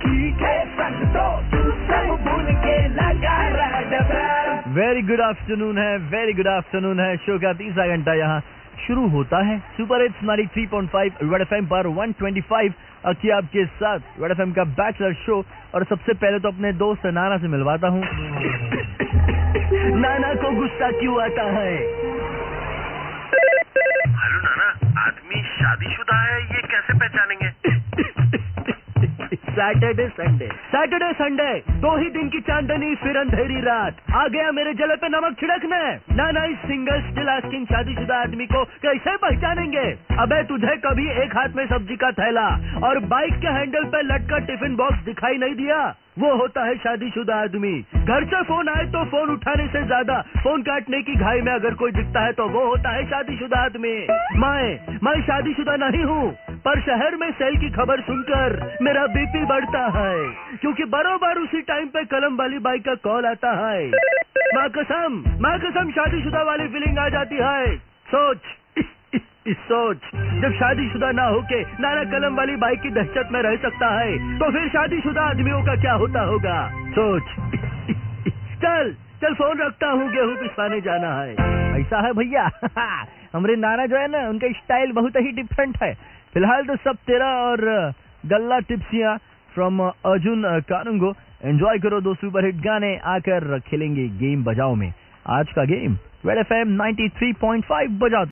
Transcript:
Very good afternoon है। Show का तीसरा घंटा यहाँ शुरू होता है। सुपर हिट्स 93.5 रेड एफएम पर 125 अकी आपके साथ रेड एफएम का बैचलर शो। और सबसे पहले तो अपने दोस्त नाना से मिलवाता हूँ। नाना को गुस्सा क्यों आता है? हेलो नाना, आदमी शादीशुदा है ये कैसे पहचानेंगे? सैटरडे संडे 2 ही दिन की चांदनी फिर अंधेरी रात। आ गया मेरे जले पे नमक छिड़कने। नाना इस सिंगल स्टिल आस्किंग शादीशुदा आदमी को कैसे पहचानेंगे? अबे तुझे कभी एक हाथ में सब्जी का थैला और बाइक के हैंडल पे लटका टिफिन बॉक्स दिखाई नहीं दिया? वो होता है शादीशुदा आदमी। घर से फोन आए तो फोन उठाने से ज्यादा फोन काटने की घाई में अगर कोई दिखता है तो वो होता है शादीशुदा आदमी। मैं शादीशुदा नहीं हूँ, पर शहर में सेल की खबर सुनकर मेरा बीपी बढ़ता है, क्योंकि बरोबर उसी टाइम पे कलम वाली बाइक का कॉल आता है। माँ कसम शादीशुदा वाली फीलिंग आ जाती है। सोच जब शादीशुदा ना होके नाना कलम वाली बाइक की दहशत में रह सकता है तो फिर शादीशुदा आदमियों का क्या होता होगा? सोच। चल फोन रखता हूँ, गेहूं पिसवाने जाना है। ऐसा है भैया। हमारे नाना जो है ना, उनका स्टाइल बहुत ही डिफरेंट है। फिलहाल तो सब तेरा और गल्ला टिप्सिया फ्रॉम अर्जुन कानुंगो। एंजॉय करो दो सुपर हिट गाने, आकर खेलेंगे गेम बजाओ में। आज का गेम रेड एफएम 93.5 बजा।